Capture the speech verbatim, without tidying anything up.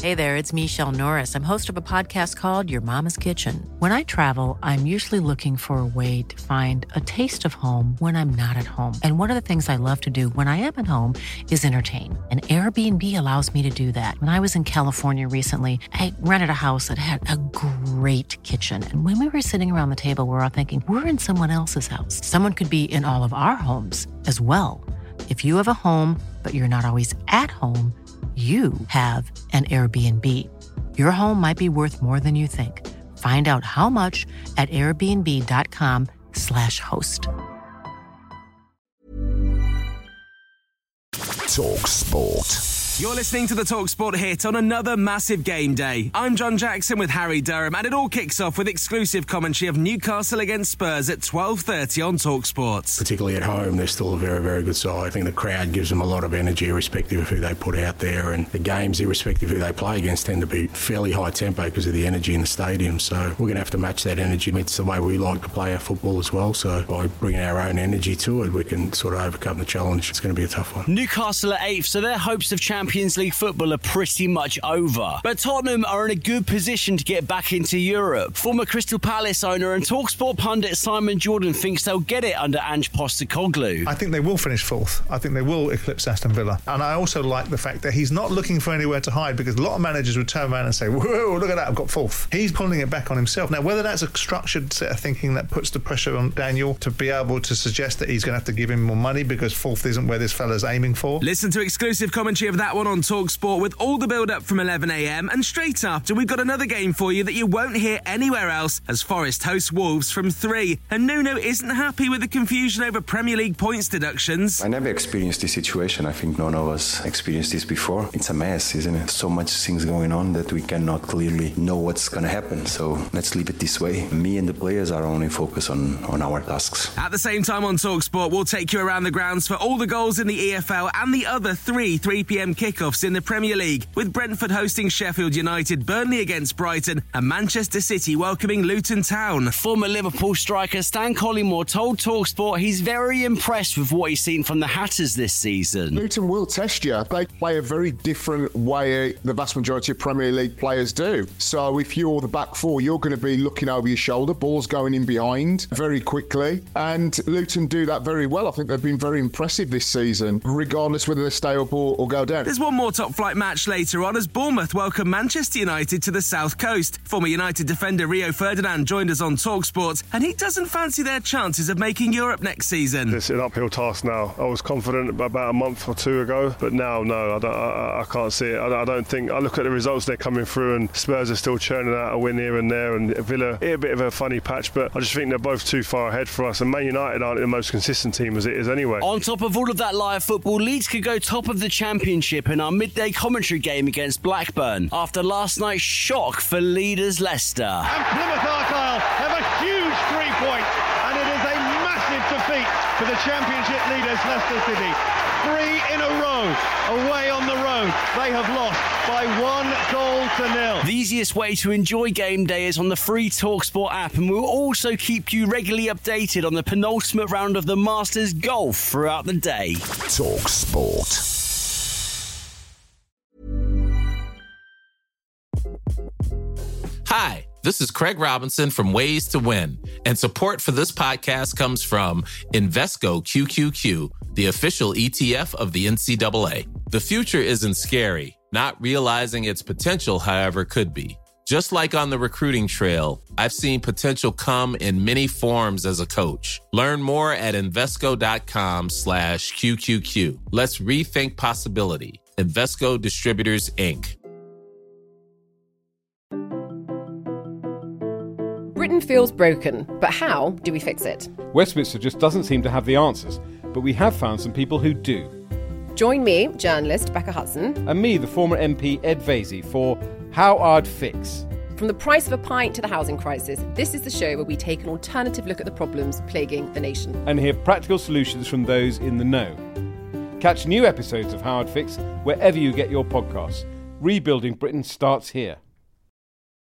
Hey there, it's Michelle Norris. I'm host of a podcast called Your Mama's Kitchen. When I travel, I'm usually looking for a way to find a taste of home when I'm not at home. And one of the things I love to do when I am at home is entertain. And Airbnb allows me to do that. When I was in California recently, I rented a house that had a great kitchen. And when we were sitting around the table, we were all thinking, we're in someone else's house. Someone could be in all of our homes as well. If you have a home, but you're not always at home, you have an Airbnb. Your home might be worth more than you think. Find out how much at airbnb.com slash host. Talk Sport. You're listening to the TalkSport Hit on another massive game day. I'm John Jackson with Harry Durham, and it all kicks off with exclusive commentary of Newcastle against Spurs at twelve thirty on TalkSport. Particularly at home, they're still a very, very good side. I think the crowd gives them a lot of energy, irrespective of who they put out there, and the games, irrespective of who they play against, tend to be fairly high tempo because of the energy in the stadium. So we're going to have to match that energy. It's the way we like to play our football as well. So by bringing our own energy to it, we can sort of overcome the challenge. It's going to be a tough one. Newcastle are eighth, so their hopes of Champions League football are pretty much over. But Tottenham are in a good position to get back into Europe. Former Crystal Palace owner and TalkSport pundit Simon Jordan thinks they'll get it under Ange Postecoglou. I think they will finish fourth. I think they will eclipse Aston Villa. And I also like the fact that he's not looking for anywhere to hide, because a lot of managers would turn around and say, whoa, look at that, I've got fourth. He's pulling it back on himself. Now, whether that's a structured set of thinking that puts the pressure on Daniel to be able to suggest that he's going to have to give him more money because fourth isn't where this fella's aiming for. Listen to exclusive commentary of that one on TalkSport with all the build-up from eleven a.m. and straight after we've got another game for you that you won't hear anywhere else as Forest hosts Wolves from three. And Nuno isn't happy with the confusion over Premier League points deductions. I never experienced this situation. I think none of us experienced this before. It's a mess, isn't it? So much things going on that we cannot clearly know what's going to happen. So let's leave it this way. Me and the players are only focused on, on our tasks. At the same time on TalkSport, we'll take you around the grounds for all the goals in the E F L and the other three three p.m. kickoffs in the Premier League, with Brentford hosting Sheffield United, Burnley against Brighton, and Manchester City welcoming Luton Town. Former Liverpool striker Stan Collymore told TalkSport he's very impressed with what he's seen from the Hatters this season. Luton will test you. They play a very different way the vast majority of Premier League players do. So if you're the back four, you're going to be looking over your shoulder, balls going in behind very quickly, and Luton do that very well. I think they've been very impressive this season, regardless whether they stay up or, or go down. There's one more top-flight match later on as Bournemouth welcome Manchester United to the South Coast. Former United defender Rio Ferdinand joined us on TalkSport, and he doesn't fancy their chances of making Europe next season. It's an uphill task now. I was confident about a month or two ago, but now, no, I, don't, I, I can't see it. I, I don't think... I look at the results they're coming through, and Spurs are still churning out a win here and there, and Villa, a bit of a funny patch, but I just think they're both too far ahead for us, and Man United aren't the most consistent team as it is anyway. On top of all of that live football, Leeds could go top of the Championship in our midday commentary game against Blackburn after last night's shock for leaders Leicester. And Plymouth Argyle have a huge three points, and it is a massive defeat for the Championship leaders Leicester City. Three in a row away on the road. They have lost by one goal to nil. The easiest way to enjoy game day is on the free TalkSport app, and we'll also keep you regularly updated on the penultimate round of the Masters Golf throughout the day. TalkSport. Hi, this is Craig Robinson from Ways to Win, and support for this podcast comes from Invesco Q Q Q, the official E T F of the N C double A. The future isn't scary. Not realizing its potential, however, could be. Just like on the recruiting trail, I've seen potential come in many forms as a coach. Learn more at Invesco.com slash QQQ. Let's rethink possibility. Invesco Distributors, Incorporated. Britain feels broken, but how do we fix it? Westminster just doesn't seem to have the answers, but we have found some people who do. Join me, journalist Becca Hudson. And me, the former M P Ed Vaizey, for How I'd Fix. From the price of a pint to the housing crisis, this is the show where we take an alternative look at the problems plaguing the nation. And hear practical solutions from those in the know. Catch new episodes of How I'd Fix wherever you get your podcasts. Rebuilding Britain starts here.